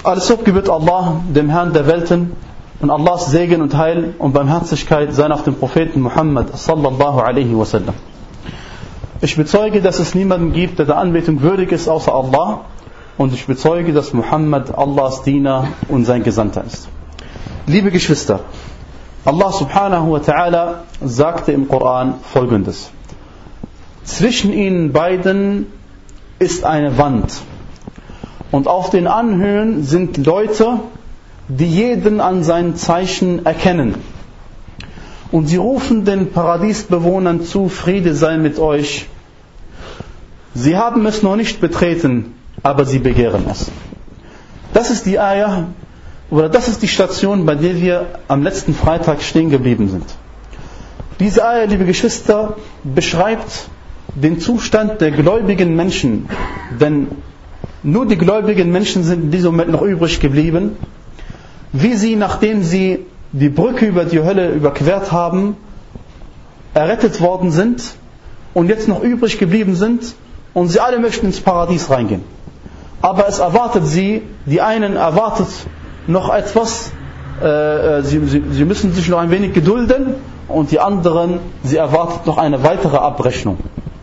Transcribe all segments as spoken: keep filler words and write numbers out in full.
Alles Lob gebührt Allah, dem Herrn der Welten, und Allahs Segen und Heil und Barmherzigkeit seien auf dem Propheten Muhammad sallallahu alaihi wasallam. Ich bezeuge, dass es niemanden gibt, der der Anbetung würdig ist, außer Allah, und ich bezeuge, dass Muhammad Allahs Diener und sein Gesandter ist. Liebe Geschwister, Allah subhanahu wa ta'ala sagte im Koran Folgendes: Zwischen ihnen beiden ist eine Wand, und auf den Anhöhen sind Leute, die jeden an seinen Zeichen erkennen. Und sie rufen den Paradiesbewohnern zu, Friede sei mit euch. Sie haben es noch nicht betreten, aber sie begehren es. Das ist die Ayah, oder das ist die Station, bei der wir am letzten Freitag stehen geblieben sind. Diese Ayah, liebe Geschwister, beschreibt den Zustand der gläubigen Menschen, denn nur die gläubigen Menschen sind in diesem Moment noch übrig geblieben, wie sie, nachdem sie die Brücke über die Hölle überquert haben, errettet worden sind und jetzt noch übrig geblieben sind, und sie alle möchten ins Paradies reingehen. Aber es erwartet sie, die einen erwartet noch etwas, äh, sie, sie, sie müssen sich noch ein wenig gedulden, und die anderen, sie erwartet noch eine weitere Abrechnung.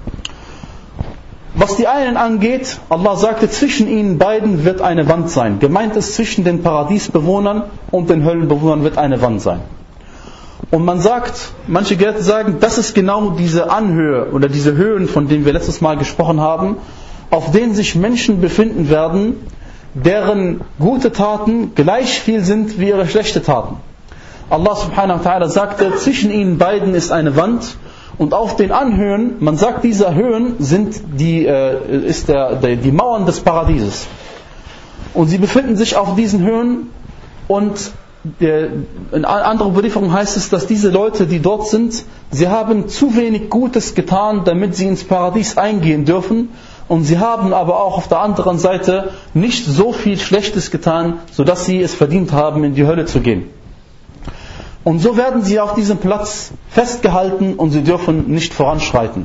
Was die einen angeht, Allah sagte, zwischen ihnen beiden wird eine Wand sein. Gemeint ist, zwischen den Paradiesbewohnern und den Höllenbewohnern wird eine Wand sein. Und man sagt, manche Gelehrte sagen, das ist genau diese Anhöhe oder diese Höhen, von denen wir letztes Mal gesprochen haben, auf denen sich Menschen befinden werden, deren gute Taten gleich viel sind wie ihre schlechten Taten. Allah subhanahu wa ta'ala sagte, zwischen ihnen beiden ist eine Wand, und auf den Anhöhen, man sagt, diese Höhen sind die, äh, ist der, der, die Mauern des Paradieses. Und sie befinden sich auf diesen Höhen, und äh, in anderer Überlieferung heißt es, dass diese Leute, die dort sind, sie haben zu wenig Gutes getan, damit sie ins Paradies eingehen dürfen, und sie haben aber auch auf der anderen Seite nicht so viel Schlechtes getan, sodass sie es verdient haben, in die Hölle zu gehen. Und so werden sie auf diesem Platz festgehalten und sie dürfen nicht voranschreiten.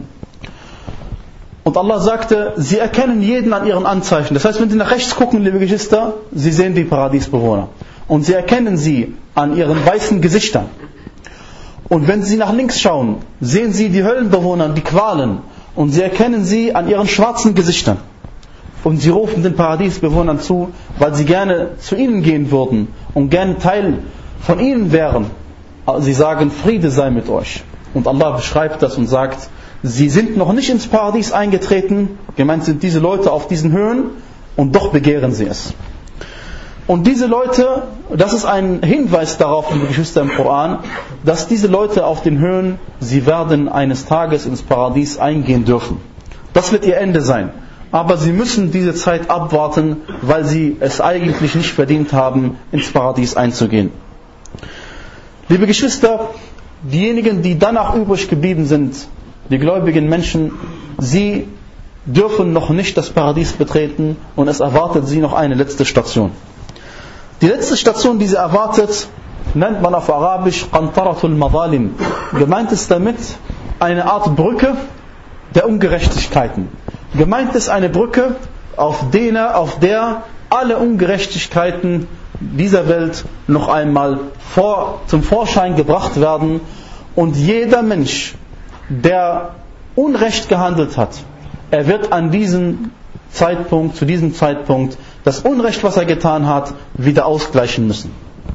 Und Allah sagte, sie erkennen jeden an ihren Anzeichen. Das heißt, wenn sie nach rechts gucken, liebe Geschwister, sie sehen die Paradiesbewohner. Und sie erkennen sie an ihren weißen Gesichtern. Und wenn sie nach links schauen, sehen sie die Höllenbewohner, die Qualen. Und sie erkennen sie an ihren schwarzen Gesichtern. Und sie rufen den Paradiesbewohnern zu, weil sie gerne zu ihnen gehen würden und gerne Teil von ihnen wären. Sie sagen, Friede sei mit euch. Und Allah beschreibt das und sagt, sie sind noch nicht ins Paradies eingetreten, gemeint sind diese Leute auf diesen Höhen, und doch begehren sie es. Und diese Leute, das ist ein Hinweis darauf, liebe Geschwister, im Koran, dass diese Leute auf den Höhen, sie werden eines Tages ins Paradies eingehen dürfen. Das wird ihr Ende sein. Aber sie müssen diese Zeit abwarten, weil sie es eigentlich nicht verdient haben, ins Paradies einzugehen. Liebe Geschwister, diejenigen, die danach übrig geblieben sind, die gläubigen Menschen, sie dürfen noch nicht das Paradies betreten, und es erwartet sie noch eine letzte Station. Die letzte Station, die sie erwartet, nennt man auf Arabisch Qantaratul Mazalim. Gemeint ist damit eine Art Brücke der Ungerechtigkeiten. Gemeint ist eine Brücke, auf der, auf der alle Ungerechtigkeiten dieser Welt noch einmal vor, zum Vorschein gebracht werden, und jeder Mensch, der Unrecht gehandelt hat, er wird an diesem Zeitpunkt, zu diesem Zeitpunkt, das Unrecht, was er getan hat, wieder ausgleichen müssen.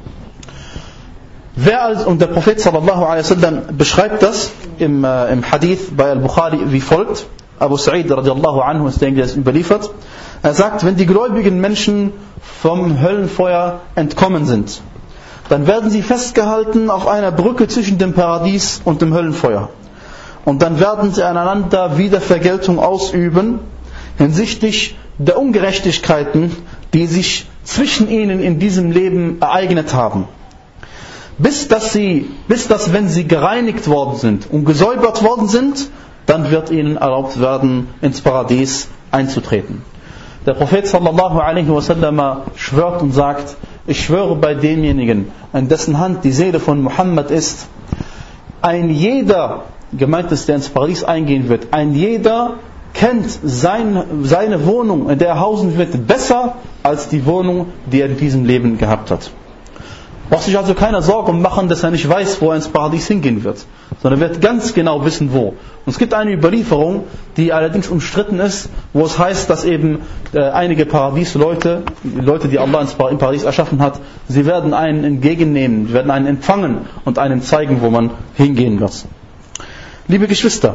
Wer als, und der Prophet sallallahu alaihi wasallam beschreibt das im, äh, im Hadith bei Al-Bukhari wie folgt. Abu Sa'id radiallahu anhu ist derjenige, der es überliefert. Er sagt, wenn die gläubigen Menschen vom Höllenfeuer entkommen sind, dann werden sie festgehalten auf einer Brücke zwischen dem Paradies und dem Höllenfeuer. Und dann werden sie aneinander wieder Vergeltung ausüben hinsichtlich der Ungerechtigkeiten, die sich zwischen ihnen in diesem Leben ereignet haben. Bis dass sie, bis dass, wenn sie gereinigt worden sind und gesäubert worden sind, dann wird ihnen erlaubt werden, ins Paradies einzutreten. Der Prophet sallallahu alaihi wasallam schwört und sagt, ich schwöre bei demjenigen, an dessen Hand die Seele von Muhammad ist, ein jeder, gemeint ist, der ins Paradies eingehen wird, ein jeder, kennt sein, seine Wohnung, in der er hausen wird, besser als die Wohnung, die er in diesem Leben gehabt hat. Braucht sich also keiner Sorgen machen, dass er nicht weiß, wo er ins Paradies hingehen wird, sondern er wird ganz genau wissen, wo. Und es gibt eine Überlieferung, die allerdings umstritten ist, wo es heißt, dass eben äh, einige Paradiesleute, die Leute, die Allah ins Paradies erschaffen hat, sie werden einen entgegennehmen, sie werden einen empfangen und einen zeigen, wo man hingehen wird. Liebe Geschwister,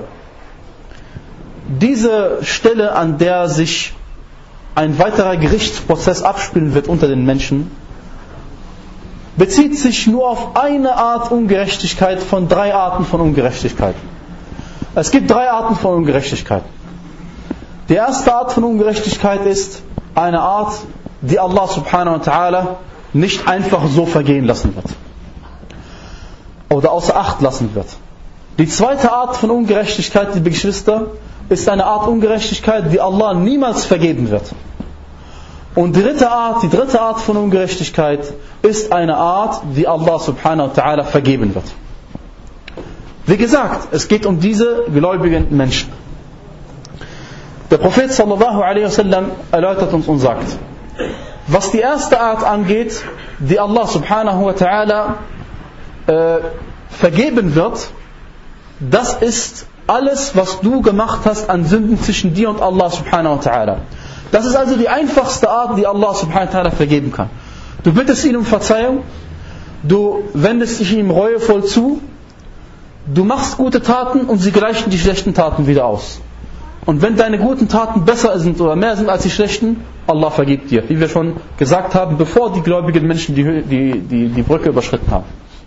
diese Stelle, an der sich ein weiterer Gerichtsprozess abspielen wird unter den Menschen, bezieht sich nur auf eine Art Ungerechtigkeit von drei Arten von Ungerechtigkeit. Es gibt drei Arten von Ungerechtigkeit. Die erste Art von Ungerechtigkeit ist eine Art, die Allah subhanahu wa ta'ala nicht einfach so vergehen lassen wird. Oder außer Acht lassen wird. Die zweite Art von Ungerechtigkeit, liebe Geschwister, ist eine Art Ungerechtigkeit, die Allah niemals vergeben wird. Und die dritte Art, die dritte Art von Ungerechtigkeit ist eine Art, die Allah subhanahu wa ta'ala vergeben wird. Wie gesagt, es geht um diese gläubigen Menschen. Der Prophet sallallahu alaihi wasallam erläutert uns und sagt, was die erste Art angeht, die Allah subhanahu wa ta'ala äh, vergeben wird, das ist alles, was du gemacht hast an Sünden zwischen dir und Allah subhanahu wa ta'ala. Das ist also die einfachste Art, die Allah subhanahu wa ta'ala vergeben kann. Du bittest ihn um Verzeihung, du wendest dich ihm reuevoll zu, du machst gute Taten und sie gleichen die schlechten Taten wieder aus. Und wenn deine guten Taten besser sind oder mehr sind als die schlechten, Allah vergibt dir. Wie wir schon gesagt haben, bevor die gläubigen Menschen die, die, die, die Brücke überschritten haben.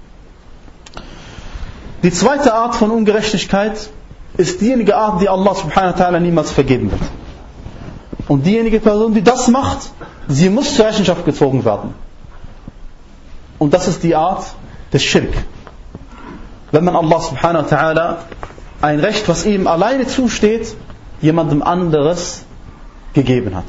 Die zweite Art von Ungerechtigkeit ist diejenige Art, die Allah subhanahu wa ta'ala niemals vergeben wird. Und diejenige Person, die das macht, sie muss zur Rechenschaft gezogen werden. Und das ist die Art des Schirk. Wenn man Allah subhanahu wa ta'ala ein Recht, was ihm alleine zusteht, jemandem anderes gegeben hat.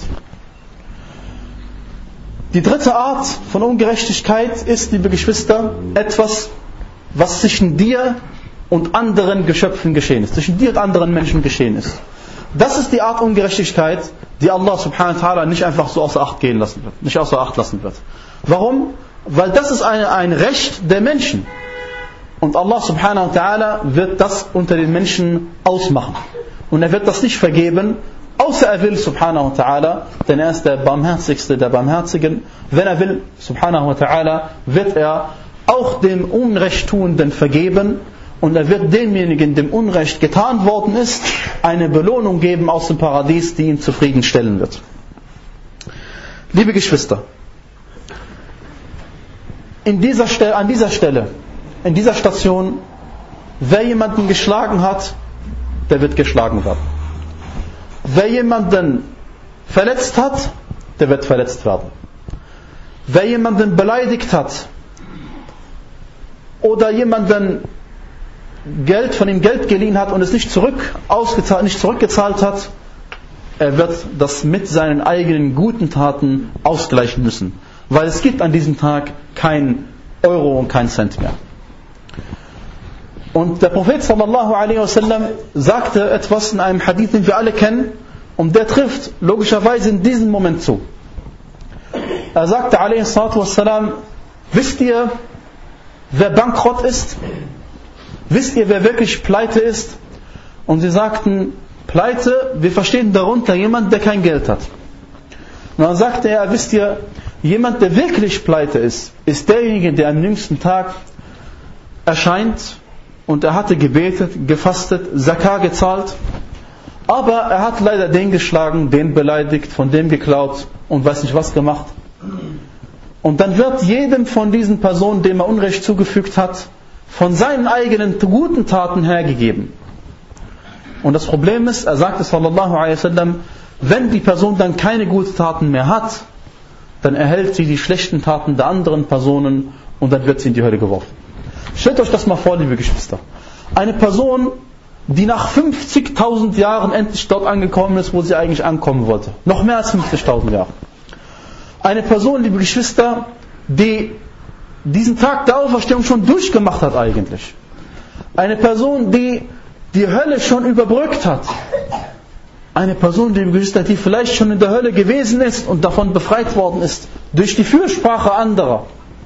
Die dritte Art von Ungerechtigkeit ist, liebe Geschwister, etwas, was zwischen dir und anderen Geschöpfen geschehen ist, zwischen dir und anderen Menschen geschehen ist. Das ist die Art Ungerechtigkeit, die Allah subhanahu wa ta'ala nicht einfach so außer Acht gehen lassen wird, nicht außer Acht lassen wird. Warum? Weil das ist eine, ein Recht der Menschen. Und Allah subhanahu wa ta'ala wird das unter den Menschen ausmachen. Und er wird das nicht vergeben, außer er will subhanahu wa ta'ala, denn er ist der Barmherzigste der Barmherzigen. Wenn er will subhanahu wa ta'ala, wird er auch dem Unrechttuenden vergeben. Und er wird demjenigen, dem Unrecht getan worden ist, eine Belohnung geben aus dem Paradies, die ihn zufriedenstellen wird. Liebe Geschwister, in dieser Stelle, an dieser Stelle, in dieser Station, wer jemanden geschlagen hat, der wird geschlagen werden. Wer jemanden verletzt hat, der wird verletzt werden. Wer jemanden beleidigt hat oder jemanden Geld von ihm Geld geliehen hat und es nicht zurück ausgezahlt, nicht zurückgezahlt hat, er wird das mit seinen eigenen guten Taten ausgleichen müssen, weil es gibt an diesem Tag kein Euro und kein Cent mehr. Und der Prophet sallallahu alaihi wasallam sagte etwas in einem Hadith, den wir alle kennen, und der trifft logischerweise in diesem Moment zu. Er sagte alaihi salatu wassalam, wisst ihr, wer bankrott ist? Wisst ihr, wer wirklich pleite ist? Und sie sagten, Pleite, wir verstehen darunter jemand, der kein Geld hat. Und dann sagte er, wisst ihr, jemand, der wirklich pleite ist, ist derjenige, der am jüngsten Tag erscheint und er hatte gebetet, gefastet, Zakah gezahlt, aber er hat leider den geschlagen, den beleidigt, von dem geklaut und weiß nicht was gemacht. Und dann wird jedem von diesen Personen, dem er Unrecht zugefügt hat, von seinen eigenen guten Taten hergegeben. Und das Problem ist, er sagte sallallahu alaihi wasallam, wenn die Person dann keine guten Taten mehr hat, dann erhält sie die schlechten Taten der anderen Personen und dann wird sie in die Hölle geworfen. Stellt euch das mal vor, liebe Geschwister. Eine Person, die nach fünfzigtausend Jahren endlich dort angekommen ist, wo sie eigentlich ankommen wollte. Noch mehr als fünfzigtausend Jahre. Eine Person, liebe Geschwister, die diesen Tag der Auferstehung schon durchgemacht hat eigentlich. Eine Person, die die Hölle schon überbrückt hat. Eine Person, liebe Geschwister, die vielleicht schon in der Hölle gewesen ist und davon befreit worden ist, durch die Fürsprache anderer.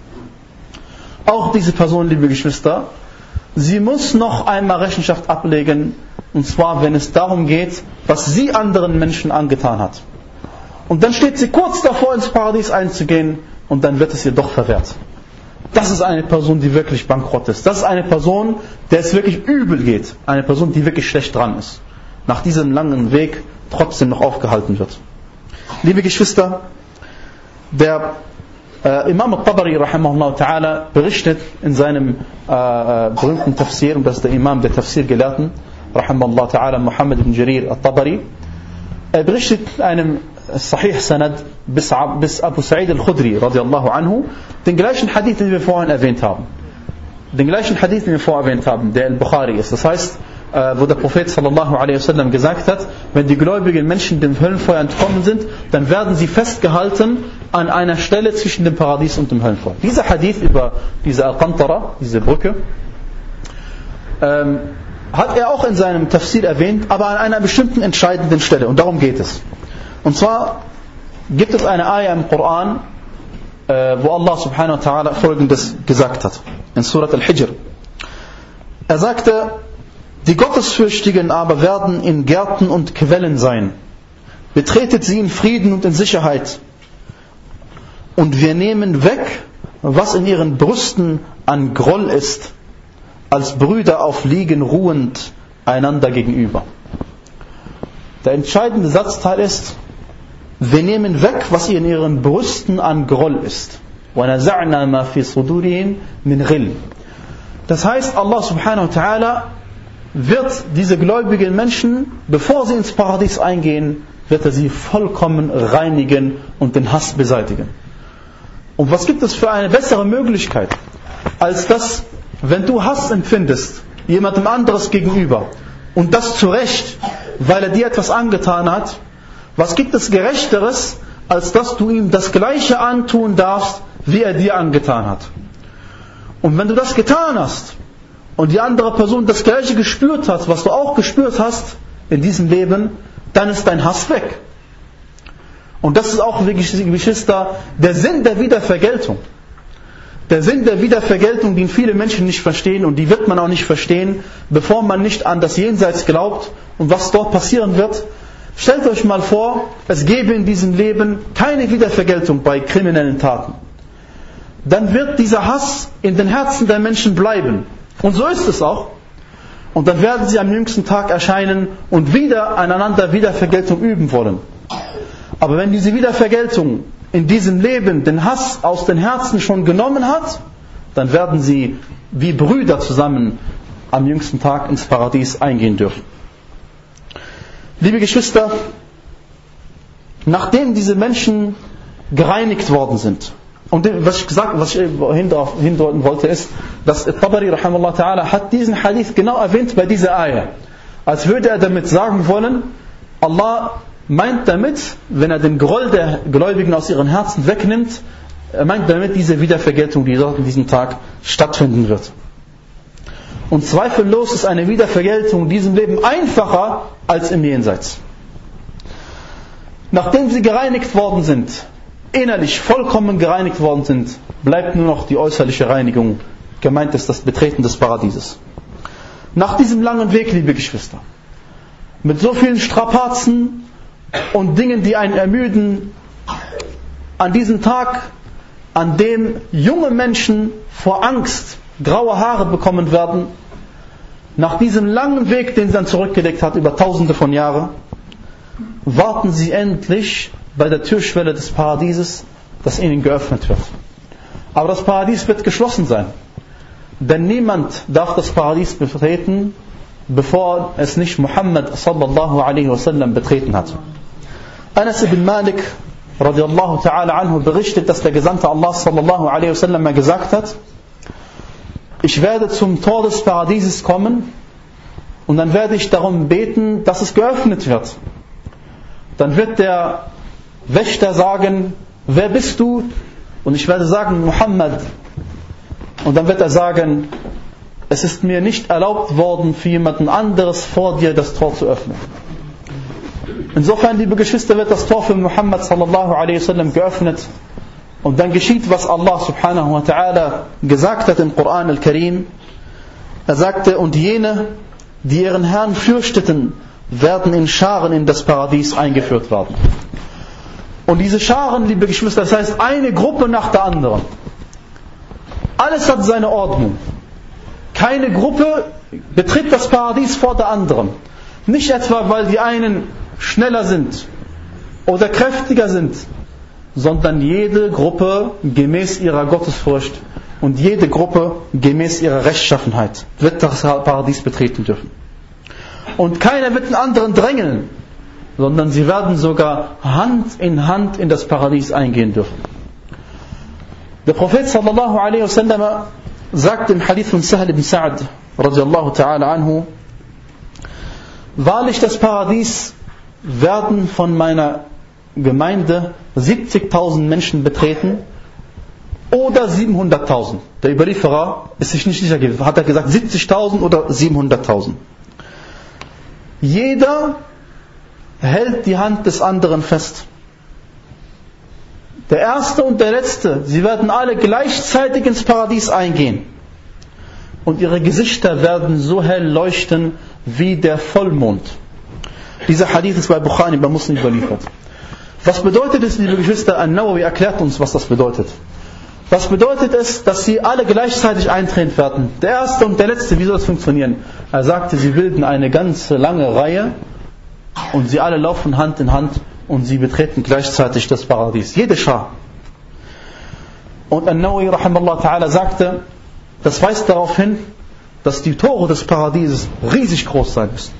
Auch diese Person, liebe Geschwister, sie muss noch einmal Rechenschaft ablegen, und zwar, wenn es darum geht, was sie anderen Menschen angetan hat. Und dann steht sie kurz davor, ins Paradies einzugehen, und dann wird es ihr doch verwehrt. Das ist eine Person, die wirklich bankrott ist. Das ist eine Person, der es wirklich übel geht. Eine Person, die wirklich schlecht dran ist. Nach diesem langen Weg trotzdem noch aufgehalten wird. Liebe Geschwister, der äh, Imam al-Tabari rahimahullah ta'ala berichtet in seinem äh, äh, berühmten Tafsir, und das ist der Imam der Tafsir-Gelehrten, rahimahullah ta'ala, Muhammad ibn Jarir al-Tabari. Er berichtet in einem Sahih Sanad bis, bis Abu Sa'id al-Khudri radiallahu anhu, den gleichen Hadith, den wir vorhin erwähnt haben. Den gleichen Hadith, den wir vorhin erwähnt haben, der al-Bukhari ist. Das heißt, wo der Prophet sallallahu alaihi wasallam gesagt hat, wenn die gläubigen Menschen dem Höllenfeuer entkommen sind, dann werden sie festgehalten an einer Stelle zwischen dem Paradies und dem Höllenfeuer. Dieser Hadith über diese Al-Qantara, diese Brücke, ähm, hat er auch in seinem Tafsir erwähnt, aber an einer bestimmten entscheidenden Stelle, und darum geht es. Und zwar gibt es eine Ayah im Koran, äh, wo Allah subhanahu wa ta'ala folgendes gesagt hat, in Surat Al-Hijr. Er sagte, die Gottesfürchtigen aber werden in Gärten und Quellen sein. Betretet sie in Frieden und in Sicherheit. Und wir nehmen weg, was in ihren Brüsten an Groll ist, als Brüder auf Liegen ruhend einander gegenüber. Der entscheidende Satzteil ist, wir nehmen weg, was in ihren Brüsten an Groll ist. وَنَزَعْنَا مَا فِي صُدُورِهِمْ مِنْ غِلٍّ. Das heißt, Allah subhanahu wa ta'ala wird diese gläubigen Menschen, bevor sie ins Paradies eingehen, wird er sie vollkommen reinigen und den Hass beseitigen. Und was gibt es für eine bessere Möglichkeit, als dass, wenn du Hass empfindest, jemandem anderes gegenüber, und das zu Recht, weil er dir etwas angetan hat, was gibt es Gerechteres, als dass du ihm das Gleiche antun darfst, wie er dir angetan hat. Und wenn du das getan hast, und die andere Person das Gleiche gespürt hat, was du auch gespürt hast in diesem Leben, dann ist dein Hass weg. Und das ist auch, Geschwister, der Sinn der Wiedervergeltung. Der Sinn der Wiedervergeltung, den viele Menschen nicht verstehen, und die wird man auch nicht verstehen, bevor man nicht an das Jenseits glaubt und was dort passieren wird. Stellt euch mal vor, es gäbe in diesem Leben keine Wiedervergeltung bei kriminellen Taten. Dann wird dieser Hass in den Herzen der Menschen bleiben. Und so ist es auch. Und dann werden sie am jüngsten Tag erscheinen und wieder aneinander Wiedervergeltung üben wollen. Aber wenn diese Wiedervergeltung in diesem Leben den Hass aus den Herzen schon genommen hat, dann werden sie wie Brüder zusammen am jüngsten Tag ins Paradies eingehen dürfen. Liebe Geschwister, nachdem diese Menschen gereinigt worden sind, und was ich gesagt, was ich hindeuten wollte, ist, dass Tabari rahimahullah ta'ala hat diesen Hadith genau erwähnt bei dieser Ayah. Als würde er damit sagen wollen, Allah meint damit, wenn er den Groll der Gläubigen aus ihren Herzen wegnimmt, er meint damit diese Wiedervergeltung, die dort in diesem Tag stattfinden wird. Und zweifellos ist eine Wiedervergeltung in diesem Leben einfacher als im Jenseits. Nachdem sie gereinigt worden sind, innerlich vollkommen gereinigt worden sind, bleibt nur noch die äußerliche Reinigung. Gemeint ist das Betreten des Paradieses. Nach diesem langen Weg, liebe Geschwister, mit so vielen Strapazen und Dingen, die einen ermüden, an diesem Tag, an dem junge Menschen vor Angst graue Haare bekommen werden, nach diesem langen Weg, den sie dann zurückgelegt hat, über tausende von Jahren, warten sie endlich bei der Türschwelle des Paradieses, das ihnen geöffnet wird. Aber das Paradies wird geschlossen sein. Denn niemand darf das Paradies betreten, bevor es nicht Muhammad sallallahu alaihi wasallam betreten hat. Anas ibn Malik radiallahu ta'ala anhu berichtet, dass der Gesandte Allah sallallahu alaihi wasallam mal gesagt hat, ich werde zum Tor des Paradieses kommen und dann werde ich darum beten, dass es geöffnet wird. Dann wird der Wächter sagen, wer bist du? Und ich werde sagen, Muhammad. Und dann wird er sagen, es ist mir nicht erlaubt worden, für jemanden anderes vor dir das Tor zu öffnen. Insofern, liebe Geschwister, wird das Tor für Muhammad sallallahu alaihi wasallam geöffnet. Und dann geschieht, was Allah subhanahu wa ta'ala gesagt hat im Koran al-Karim. Er sagte, und jene, die ihren Herrn fürchteten, werden in Scharen in das Paradies eingeführt werden. Und diese Scharen, liebe Geschwister, das heißt eine Gruppe nach der anderen. Alles hat seine Ordnung. Keine Gruppe betritt das Paradies vor der anderen. Nicht etwa, weil die einen schneller sind oder kräftiger sind, sondern jede Gruppe gemäß ihrer Gottesfurcht und jede Gruppe gemäß ihrer Rechtschaffenheit wird das Paradies betreten dürfen. Und keiner wird den anderen drängeln, sondern sie werden sogar Hand in Hand in das Paradies eingehen dürfen. Der Prophet sallallahu alaihi wasallam sagt im Hadith von Sahl ibn Sa'd radiallahu ta'ala anhu: Wahrlich, das Paradies werden von meiner Gemeinde siebzigtausend Menschen betreten oder siebenhunderttausend. Der Überlieferer ist sich nicht sicher gewesen. Hat er gesagt siebzigtausend oder siebenhunderttausend. Jeder hält die Hand des anderen fest. Der Erste und der Letzte, sie werden alle gleichzeitig ins Paradies eingehen. Und ihre Gesichter werden so hell leuchten wie der Vollmond. Dieser Hadith ist bei Bukhari, bei Muslim überliefert. Was bedeutet es, liebe Geschwister? An-Nawawi erklärt uns, was das bedeutet. Was bedeutet es, dass sie alle gleichzeitig eintreten werden? Der Erste und der Letzte, wie soll das funktionieren? Er sagte, sie bilden eine ganze lange Reihe und sie alle laufen Hand in Hand und sie betreten gleichzeitig das Paradies. Jede Schar. Und An-Nawawi rahimallahu ta'ala sagte, das weist darauf hin, dass die Tore des Paradieses riesig groß sein müssen.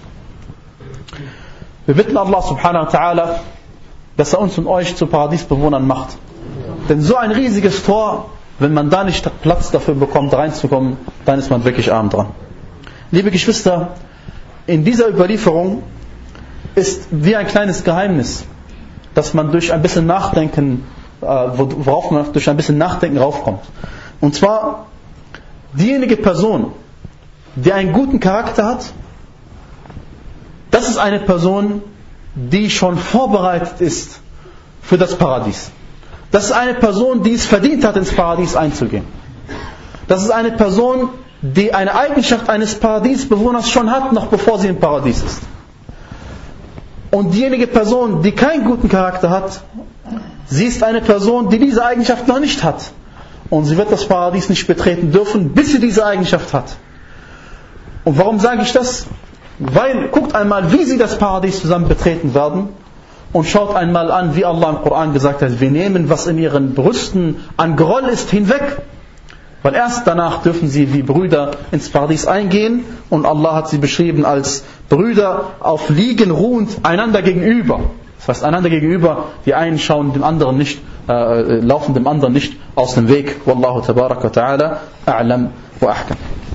Wir bitten Allah subhanahu wa ta'ala, dass er uns und euch zu Paradiesbewohnern macht. Denn so ein riesiges Tor, wenn man da nicht Platz dafür bekommt, reinzukommen, dann ist man wirklich arm dran. Liebe Geschwister, in dieser Überlieferung ist wie ein kleines Geheimnis, dass man durch ein bisschen Nachdenken, worauf man durch ein bisschen Nachdenken raufkommt. Und zwar, diejenige Person, die einen guten Charakter hat, das ist eine Person, die schon vorbereitet ist für das Paradies. Das ist eine Person, die es verdient hat, ins Paradies einzugehen. Das ist eine Person, die eine Eigenschaft eines Paradiesbewohners schon hat, noch bevor sie im Paradies ist. Und diejenige Person, die keinen guten Charakter hat, sie ist eine Person, die diese Eigenschaft noch nicht hat. Und sie wird das Paradies nicht betreten dürfen, bis sie diese Eigenschaft hat. Und warum sage ich das? Weil, guckt einmal, wie sie das Paradies zusammen betreten werden und schaut einmal an, wie Allah im Koran gesagt hat, wir nehmen, was in ihren Brüsten an Groll ist, hinweg. Weil erst danach dürfen sie wie Brüder ins Paradies eingehen und Allah hat sie beschrieben als Brüder auf Liegen ruhend einander gegenüber. Das heißt, einander gegenüber, die einen schauen dem anderen nicht, äh, laufen dem anderen nicht aus dem Weg. Wallahu tabaraka wa ta'ala, a'lam wa ahkam.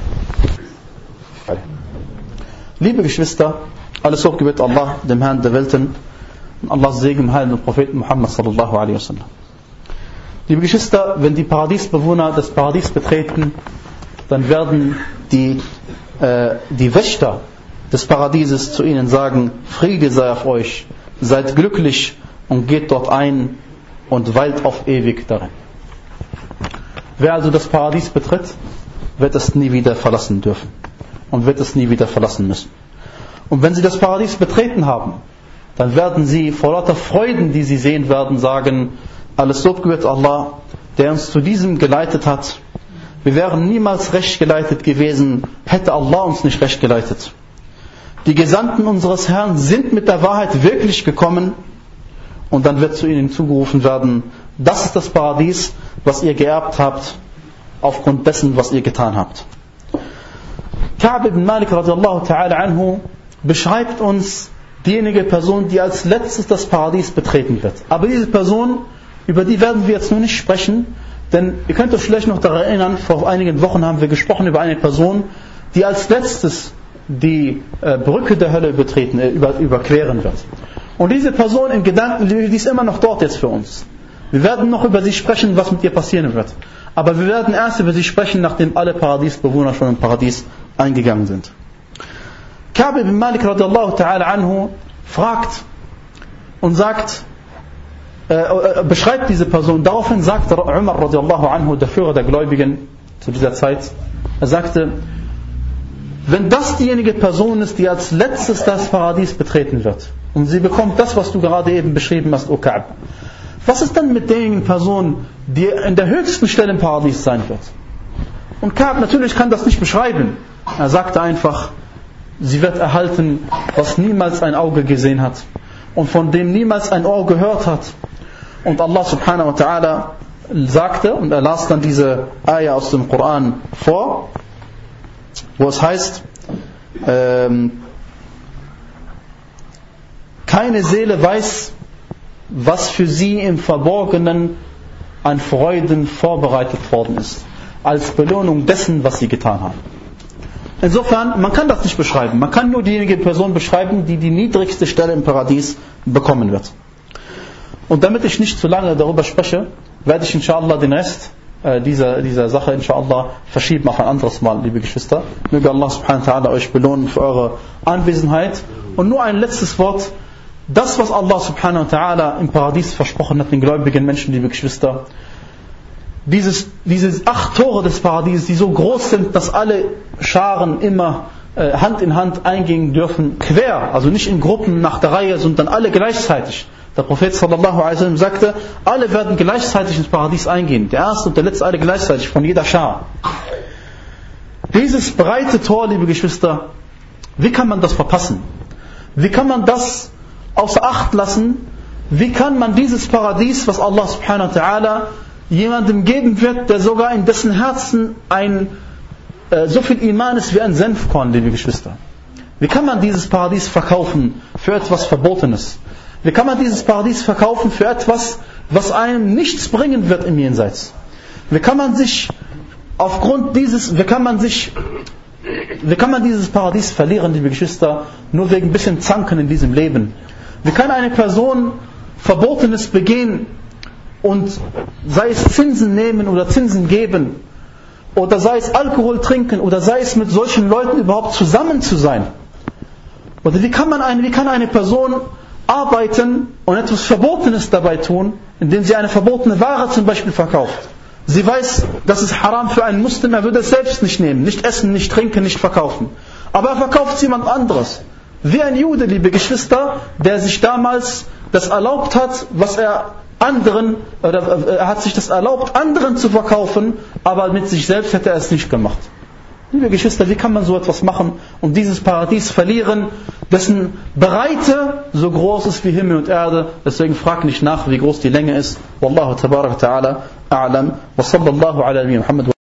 Liebe Geschwister, alles Lob gebührt Allah, dem Herrn der Welten, und Allahs Segen im heiligen Propheten Muhammad sallallahu alaihi wasallam. Liebe Geschwister, wenn die Paradiesbewohner das Paradies betreten, dann werden die, äh, die Wächter des Paradieses zu ihnen sagen, Friede sei auf euch, seid glücklich und geht dort ein und weilt auf ewig darin. Wer also das Paradies betritt, wird es nie wieder verlassen dürfen und wird es nie wieder verlassen müssen. Und wenn sie das Paradies betreten haben, dann werden sie vor lauter Freuden, die sie sehen werden, sagen, alles Lob gebührt Allah, der uns zu diesem geleitet hat. Wir wären niemals recht geleitet gewesen, hätte Allah uns nicht recht geleitet. Die Gesandten unseres Herrn sind mit der Wahrheit wirklich gekommen, und dann wird zu ihnen zugerufen werden, das ist das Paradies, was ihr geerbt habt, aufgrund dessen, was ihr getan habt. Ka'b ibn Malik radiallahu ta'ala anhu beschreibt uns diejenige Person, die als letztes das Paradies betreten wird. Aber diese Person, über die werden wir jetzt nur nicht sprechen, denn ihr könnt euch vielleicht noch daran erinnern, vor einigen Wochen haben wir gesprochen über eine Person, die als letztes die äh, Brücke der Hölle betreten, äh, über, überqueren wird. Und diese Person in Gedanken, die ist immer noch dort jetzt für uns. Wir werden noch über sie sprechen, was mit ihr passieren wird. Aber wir werden erst über sie sprechen, nachdem alle Paradiesbewohner schon im Paradies eingegangen sind. Ka'b ibn Malik radiallahu ta'ala anhu fragt, und sagt, äh, äh, beschreibt diese Person. Daraufhin sagte Umar radiallahu anhu, der Führer der Gläubigen zu dieser Zeit, er sagte, wenn das diejenige Person ist, die als letztes das Paradies betreten wird und sie bekommt das, was du gerade eben beschrieben hast, O Ka'b, was ist dann mit derjenigen Person, die in der höchsten Stelle im Paradies sein wird? Und Ka'b natürlich kann das nicht beschreiben. Er sagte einfach, sie wird erhalten, was niemals ein Auge gesehen hat und von dem niemals ein Ohr gehört hat. Und Allah subhanahu wa ta'ala sagte, und er las dann diese Ayah aus dem Koran vor, wo es heißt, ähm, keine Seele weiß, was für sie im Verborgenen an Freuden vorbereitet worden ist, als Belohnung dessen, was sie getan haben. Insofern, man kann das nicht beschreiben. Man kann nur diejenige Person beschreiben, die die niedrigste Stelle im Paradies bekommen wird. Und damit ich nicht zu lange darüber spreche, werde ich inshallah den Rest äh, dieser, dieser Sache inshallah verschieben auf ein anderes Mal, liebe Geschwister. Möge Allah subhanahu wa ta'ala euch belohnen für eure Anwesenheit. Und nur ein letztes Wort. Das, was Allah subhanahu wa ta'ala im Paradies versprochen hat, den gläubigen Menschen, liebe Geschwister, dieses, diese acht Tore des Paradieses, die so groß sind, dass alle Scharen immer äh, Hand in Hand eingehen dürfen, quer, also nicht in Gruppen nach der Reihe, sondern alle gleichzeitig. Der Prophet sallallahu alaihi wasallam sagte, alle werden gleichzeitig ins Paradies eingehen. Der erste und der letzte alle gleichzeitig, von jeder Schar. Dieses breite Tor, liebe Geschwister, wie kann man das verpassen? Wie kann man das außer Acht lassen? Wie kann man dieses Paradies, was Allah subhanahu wa ta'ala jemandem geben wird, der sogar in dessen Herzen ein, äh, so viel Iman ist wie ein Senfkorn, liebe Geschwister. Wie kann man dieses Paradies verkaufen für etwas Verbotenes? Wie kann man dieses Paradies verkaufen für etwas, was einem nichts bringen wird im Jenseits? Wie kann man sich aufgrund dieses, wie kann man sich, wie kann man dieses Paradies verlieren, liebe Geschwister, nur wegen ein bisschen Zanken in diesem Leben? Wie kann eine Person Verbotenes begehen und sei es Zinsen nehmen oder Zinsen geben oder sei es Alkohol trinken oder sei es mit solchen Leuten überhaupt zusammen zu sein? Oder wie kann man eine, wie kann eine Person arbeiten und etwas Verbotenes dabei tun, indem sie eine verbotene Ware zum Beispiel verkauft? Sie weiß, das ist haram für einen Muslim, er würde es selbst nicht nehmen, nicht essen, nicht trinken, nicht verkaufen. Aber er verkauft es jemand anderes. Wie ein Jude, liebe Geschwister, der sich damals das erlaubt hat, was er anderen, oder er hat sich das erlaubt, anderen zu verkaufen, aber mit sich selbst hätte er es nicht gemacht. Liebe Geschwister, wie kann man so etwas machen und dieses Paradies verlieren, dessen Breite so groß ist wie Himmel und Erde? Deswegen frag nicht nach, wie groß die Länge ist. Wallahu tabarak ta'ala a'lam wa sallallahu ala Muhammad.